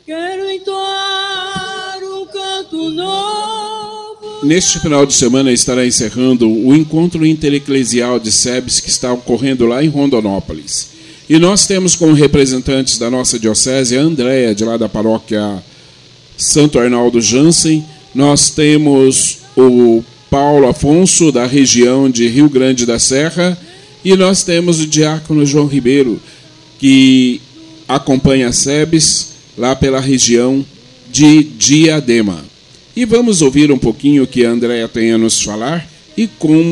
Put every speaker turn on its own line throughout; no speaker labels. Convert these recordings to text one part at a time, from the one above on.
Quero entoar um canto novo.
Neste final de semana estará encerrando o encontro intereclesial de SEBS que está ocorrendo lá em Rondonópolis. E nós temos como representantes da nossa diocese a Andréia, de lá da paróquia Santo Arnaldo Jansen. Nós temos o Paulo Afonso, da região de Rio Grande da Serra. E nós temos o diácono João Ribeiro, que acompanha a SEBS lá pela região de Diadema. E vamos ouvir um pouquinho o que a Andréia tem a nos falar e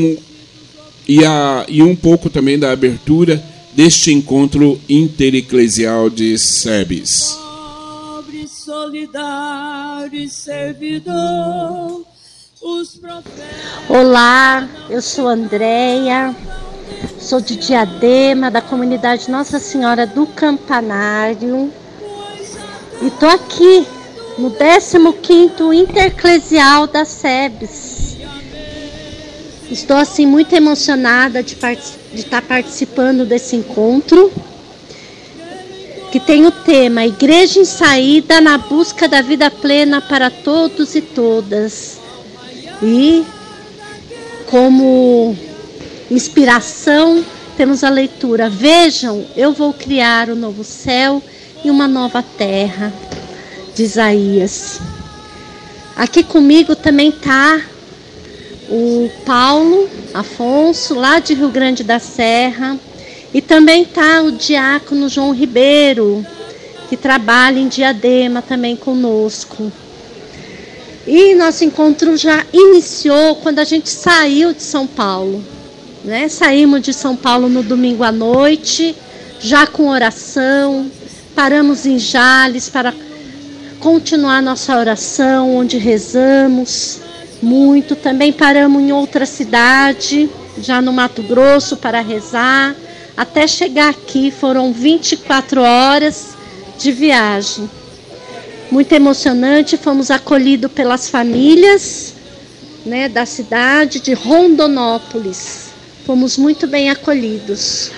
um pouco também da abertura deste encontro intereclesial de SEBS.
Pobre, solidário e servidor, os profetas...
Olá, eu sou Andréia, sou de Diadema, da comunidade Nossa Senhora do Campanário, e estou aqui no 15º Interclesial da SEBS. Estou assim muito emocionada de estar participando desse encontro, que tem o tema Igreja em Saída na Busca da Vida Plena para Todos e Todas. E como inspiração temos a leitura: Vejam, eu vou criar um novo céu e uma nova terra, de Isaías. Aqui comigo também está o Paulo Afonso, lá de Rio Grande da Serra, e também está o diácono João Ribeiro, que trabalha em Diadema também conosco. E nosso encontro já iniciou quando a gente saiu de São Paulo, né? Saímos de São Paulo no domingo à noite, já com oração, paramos em Jales para continuar nossa oração, onde rezamos muito. Também paramos em outra cidade, já no Mato Grosso, para rezar. Até chegar aqui foram 24 horas de viagem. Muito emocionante, fomos acolhidos pelas famílias, né, da cidade de Rondonópolis. Fomos muito bem acolhidos.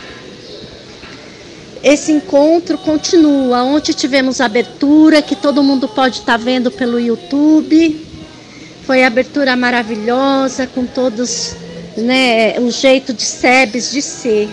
Esse encontro continua. Ontem tivemos abertura, que todo mundo pode estar vendo pelo YouTube. Foi abertura maravilhosa, com todos, né, o jeito de SEBS de ser.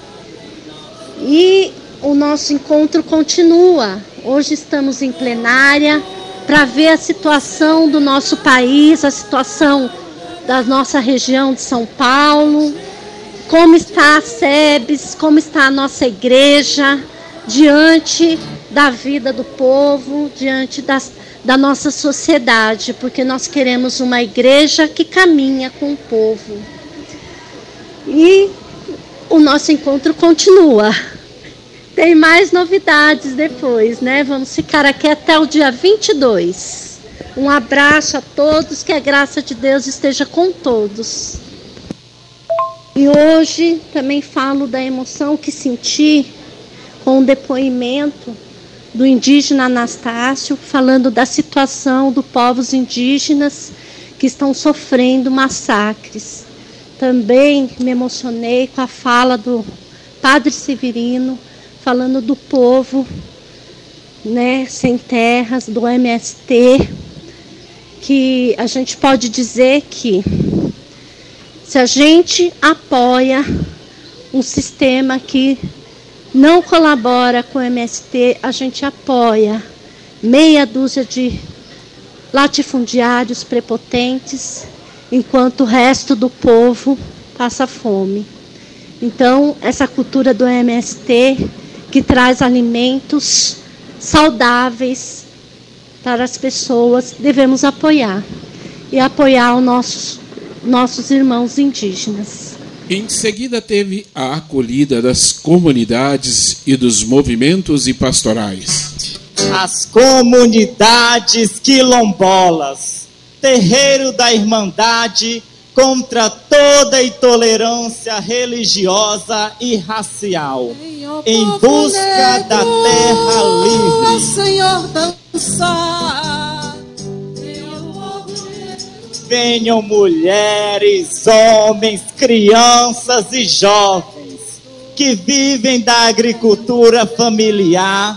E o nosso encontro continua. Hoje estamos em plenária para ver a situação do nosso país, a situação da nossa região de São Paulo, como está a SEBS, como está a nossa igreja diante da vida do povo, diante da nossa sociedade, porque nós queremos uma igreja que caminha com o povo. E o nosso encontro continua. Tem mais novidades depois, né? Vamos ficar aqui até o dia 22. Um abraço a todos, que a graça de Deus esteja com todos. E hoje também falo da emoção que senti com o depoimento do indígena Anastácio, falando da situação dos povos indígenas que estão sofrendo massacres. Também me emocionei com a fala do Padre Severino, falando do povo, né, sem terras, do MST, que a gente pode dizer que se a gente apoia um sistema que não colabora com o MST, a gente apoia meia dúzia de latifundiários prepotentes, enquanto o resto do povo passa fome. Então, essa cultura do MST, que traz alimentos saudáveis para as pessoas, devemos apoiar. E apoiar os nossos irmãos indígenas.
Em seguida teve a acolhida das comunidades e dos movimentos e pastorais.
As comunidades quilombolas, terreiro da Irmandade contra toda intolerância religiosa e racial, em busca da terra livre.
Senhor, dançar.
Venham mulheres, homens, crianças e jovens que vivem da agricultura familiar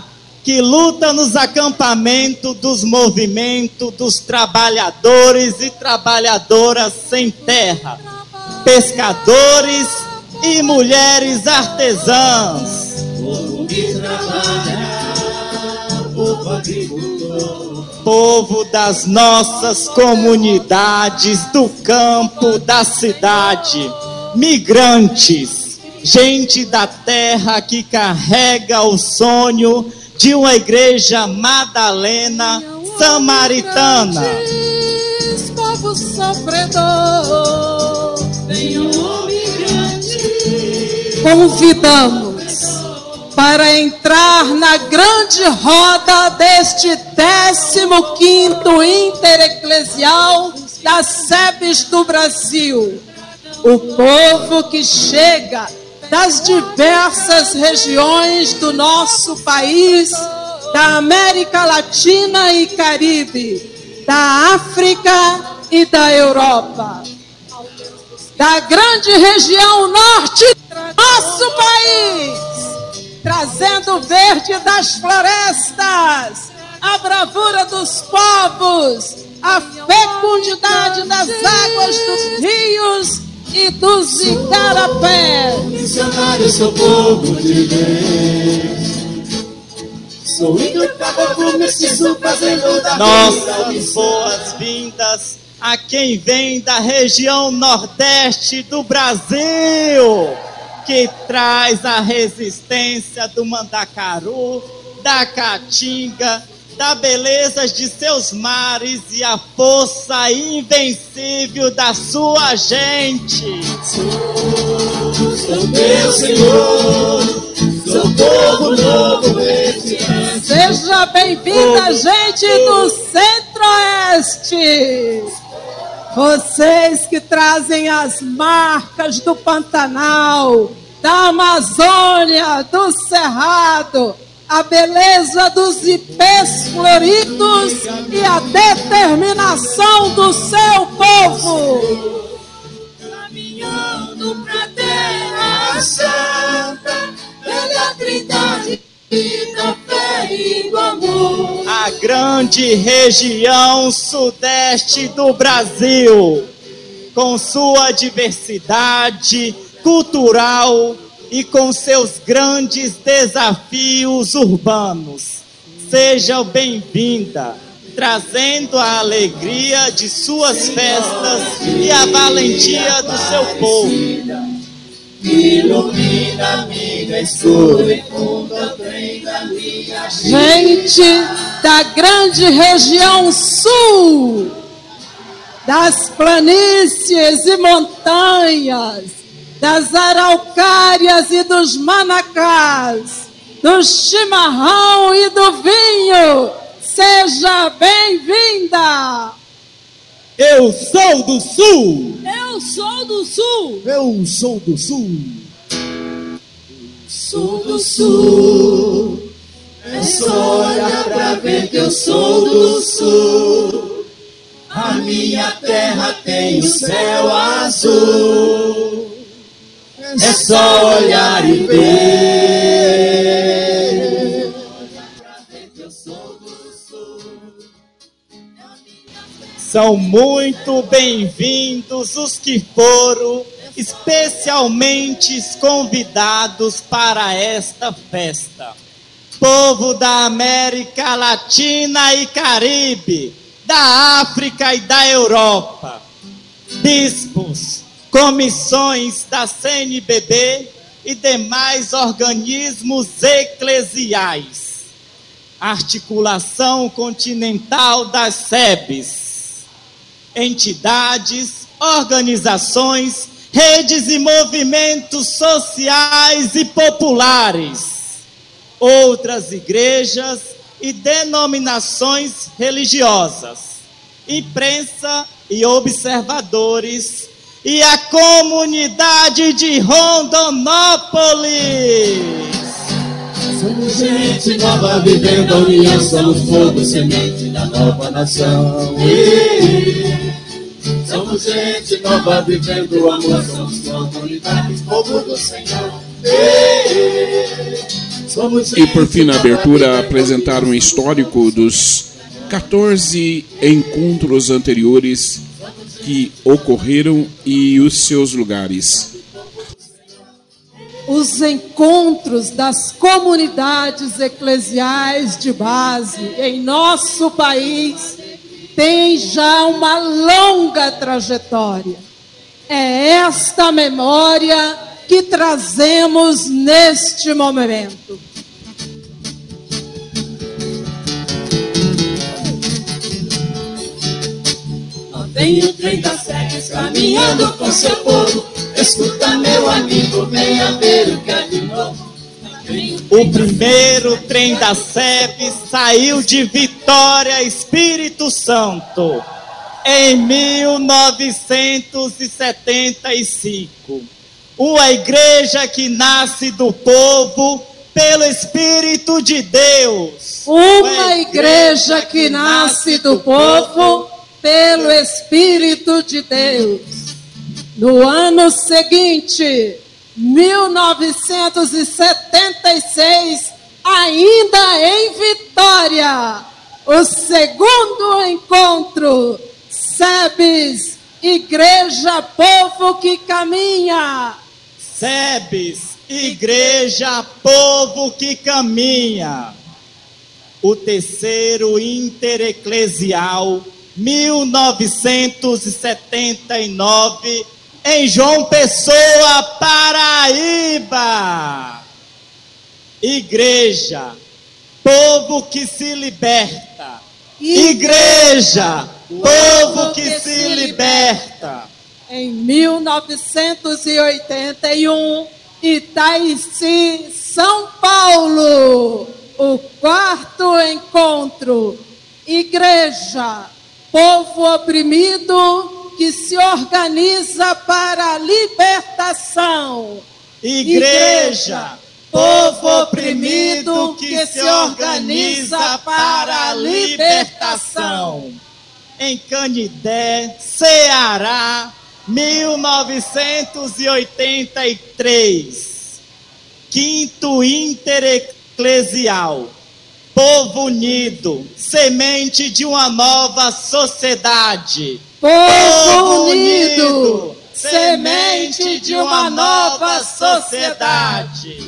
que luta nos acampamentos dos movimentos dos trabalhadores e trabalhadoras sem terra, pescadores e mulheres artesãs.
Povo que trabalha, povo agricultor,
povo das nossas comunidades, do campo, da cidade, migrantes, gente da terra que carrega o sonho de uma igreja madalena samaritana.
Povo sofredor, venham migrantes,
convidamos para entrar na grande roda deste 15º Intereclesial das SEBs do Brasil. O povo que chega das diversas regiões do nosso país, da América Latina e Caribe, da África e da Europa, da grande região norte do nosso país, trazendo o verde das florestas, a bravura dos povos, a fecundidade das águas dos rios e dos igarapés.
missionário, sou povo de Deus. Sou índio, caboclo, mestiço, fazendo da
Nossas boas-vindas a quem vem da região nordeste do Brasil, que traz a resistência do Mandacaru, da Caatinga, da beleza de seus mares e a força invencível da sua gente.
Sou teu Senhor, sou povo novo.
Seja bem-vinda, gente do Centro-Oeste. Vocês que trazem as marcas do Pantanal, da Amazônia, do Cerrado, a beleza dos ipês floridos e a determinação do seu povo.
Caminhando pra terra santa, pela trindade da fé e do amor.
A grande região sudeste do Brasil, com sua diversidade cultural e com seus grandes desafios urbanos. Seja bem-vinda, trazendo a alegria de suas festas e a valentia do seu povo.
Ilumina minha escura e funda o trem da minha
Gente da grande região sul, das planícies e montanhas, das araucárias e dos manacás, do chimarrão e do vinho, seja bem-vinda!
Eu sou do sul!
Eu sou do sul!
Eu sou do sul!
Sou do sul! É só olhar pra ver que eu sou do sul. A minha terra tem o céu azul. É só olhar e ver.
São muito bem-vindos os que foram especialmente convidados para esta festa. Povo da América Latina e Caribe, da África e da Europa, bispos, comissões da CNBB e demais organismos eclesiais, articulação continental das SEBs, entidades, organizações, redes e movimentos sociais e populares, outras igrejas e denominações religiosas, imprensa e observadores, e a comunidade de Rondonópolis.
Somos gente nova vivendo a união, somos fogo, semente da nova nação. Somos gente nova vivendo o amor, somos comunidade, povo do Senhor.
E por fim, na abertura, apresentar um histórico dos 14 encontros anteriores que ocorreram e os seus lugares.
Os encontros das comunidades eclesiais de base em nosso país têm já uma longa trajetória. É esta memória que trazemos neste momento.
Vem o trem das sedes caminhando com seu povo. Escuta, meu amigo, venha ver o que há de novo.
O primeiro trem da SEB saiu de Vitória, Espírito Santo, em 1975. Uma igreja que nasce do povo pelo Espírito de Deus.
Uma igreja que nasce do povo pelo Espírito de Deus. No ano seguinte, 1976, ainda em Vitória, o segundo encontro, SEBS, Igreja Povo que Caminha.
SEBS, Igreja Povo que Caminha. O terceiro intereclesial, 1979, em João Pessoa, Paraíba. Igreja, povo que se liberta. Igreja, povo que se liberta.
Em 1981, Itaici, São Paulo, o quarto encontro. Igreja, povo oprimido que se organiza para a libertação.
Igreja, povo oprimido que se organiza para a libertação. Em Canidé, Ceará, 1983. Quinto intereclesial. Povo unido, semente de uma nova sociedade.
Povo unido, semente de uma nova sociedade.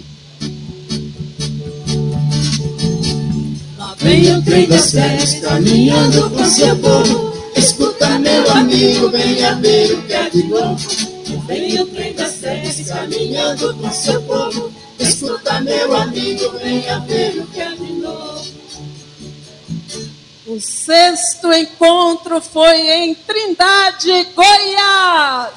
Lá vem o trem das sedes caminhando com seu povo. Escuta, meu amigo, venha ver o que é de novo. Vem o trem das sedes caminhando com seu povo. Escuta, meu amigo, venha ver o que é de novo.
O sexto encontro foi em Trindade, Goiás,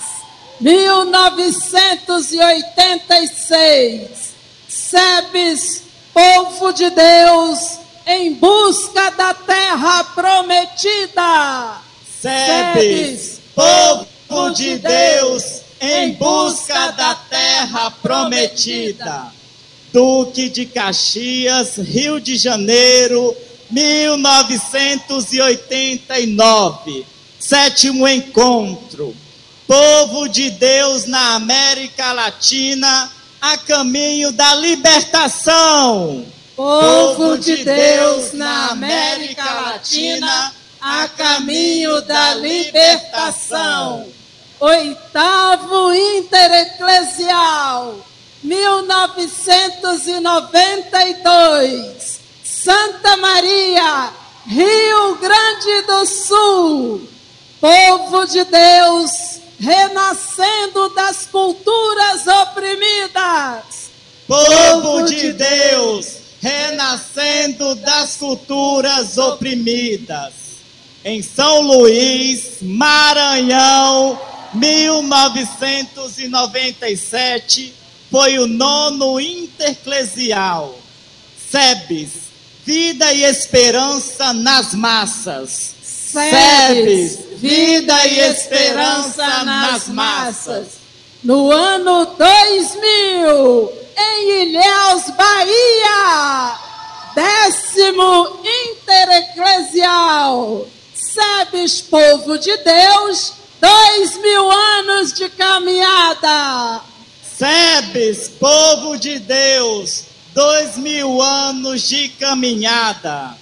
1986. SEBS, Povo de Deus, em busca da terra prometida.
SEBS, Povo de Deus, em busca da terra prometida. Duque de Caxias, Rio de Janeiro, 1989. Sétimo encontro. Povo de Deus na América Latina, a caminho da libertação.
Povo de Deus na América Latina, a caminho da libertação. Oitavo intereclesial, 1992. Santa Maria, Rio Grande do Sul. Povo de Deus renascendo das culturas oprimidas.
Povo de Deus renascendo das culturas oprimidas. Em São Luís, Maranhão, 1997, foi o nono interclesial. SEBS, Vida e Esperança nas Massas. SEBS, Vida e Esperança nas Massas.
No ano 2000, em Ilhéus, Bahia, 10º intereclesial. SEBS, Povo de Deus, 2000 anos de caminhada.
SEBS, Povo de Deus, 2000 anos de caminhada.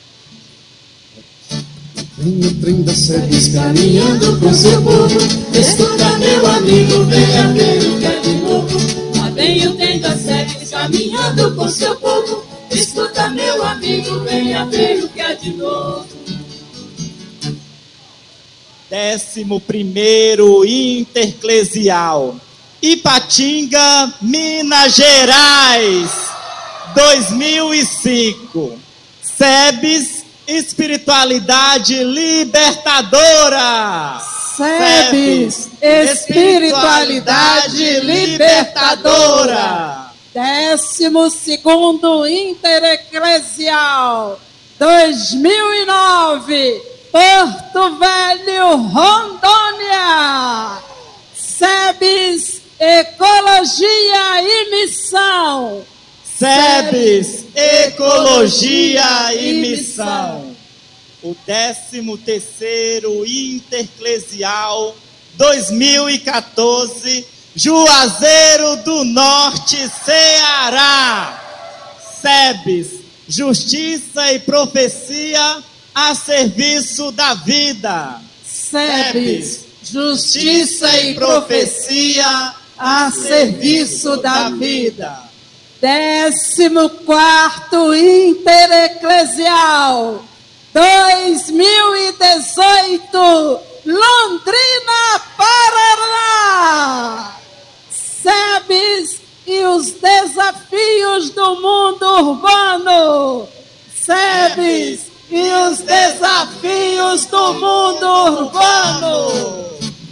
Vem o trem da Sebes caminhando com seu povo. Escuta, meu amigo, venha ver o que é de novo.
Lá vem o trem da Sebes caminhando com seu povo. Escuta, meu amigo, venha ver o que é de novo.
11º Interclesial, Ipatinga, Minas Gerais, 2005. SEBS, Espiritualidade Libertadora.
SEBS, Espiritualidade Libertadora. 12º Intereclesial, 2009, Porto Velho, Rondônia. SEBS, Ecologia e Missão.
SEBS, Ecologia e Missão. O 13º Interclesial, 2014, Juazeiro do Norte, Ceará. SEBS, Justiça e Profecia a serviço da vida.
SEBS, Justiça e Profecia a serviço da vida. 14º Intereclesial, 2018, Londrina, Paraná. SEBS e os desafios do mundo urbano. SEBS e os desafios do mundo urbano.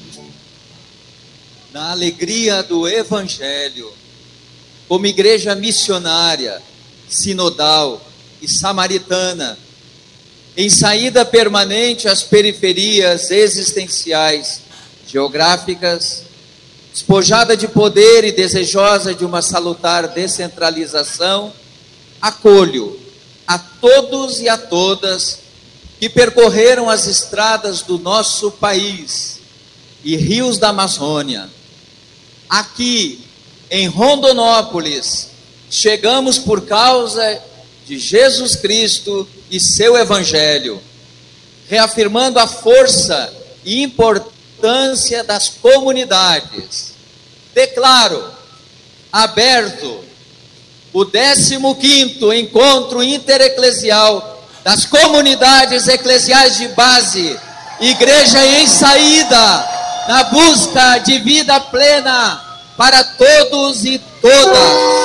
Na alegria do Evangelho, como igreja missionária, sinodal e samaritana, em saída permanente às periferias existenciais, geográficas, despojada de poder e desejosa de uma salutar descentralização, acolho a todos e a todas que percorreram as estradas do nosso país e rios da Amazônia. Aqui, em Rondonópolis, chegamos por causa de Jesus Cristo e seu Evangelho, reafirmando a força e importância das comunidades. Declaro aberto o 15º Encontro Intereclesial das Comunidades Eclesiais de Base, Igreja em Saída, na busca de vida plena para todos e todas.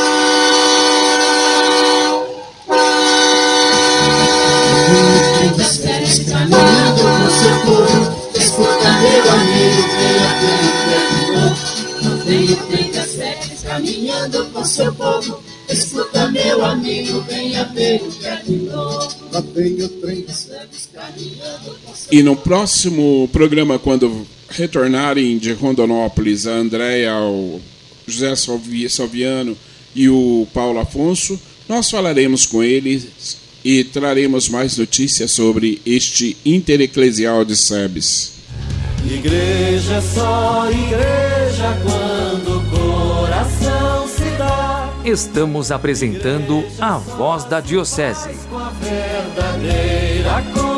Caminhando com seu povo, escuta, meu amigo, venha ver o que é de novo.
Vem o trem da SEBS caminhando com seu povo. Escuta, meu amigo, venha ver o que é de novo.
Lá vem o trem da
SEBS caminhando com seu
E no próximo programa, quando retornarem de Rondonópolis a Andréia, o José Salviano e o Paulo Afonso, nós falaremos com eles e traremos mais notícias sobre este Intereclesial de SEBS.
Igreja é só igreja quando o coração se dá.
Estamos apresentando a Voz da Diocese.
Com a verdadeira